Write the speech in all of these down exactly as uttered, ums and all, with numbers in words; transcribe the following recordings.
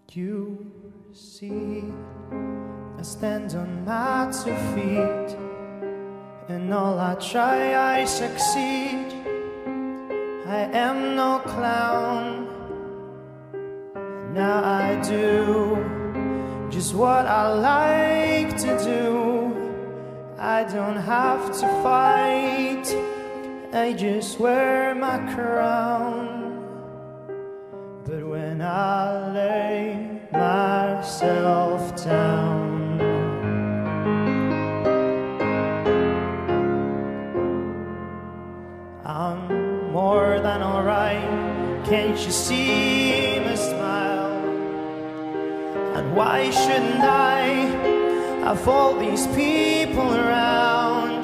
You see, I stand on my two feet, and all I try I succeed. I am no clown. Now I do just what I like to do. I don't have to fight, I just wear my crown. But when I lay myself down, I'm more than alright. Can't you see me smile? And why shouldn't I have all these people around?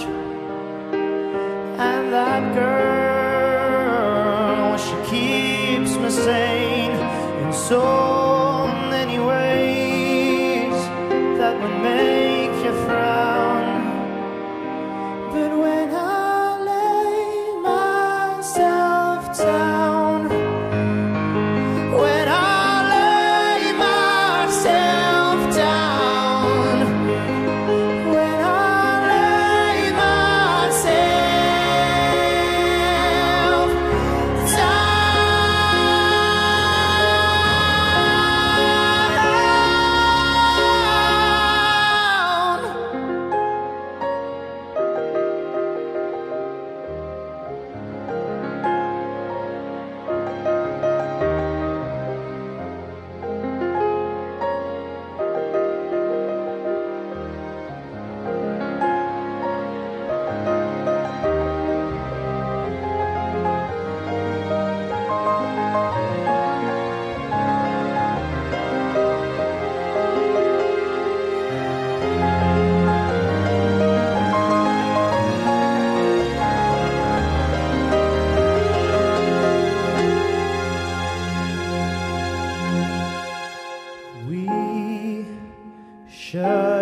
And that girl, she keeps me sane in so many ways that would make you frown. But when I lay myself down, when I lay myself down, when I lay myself we should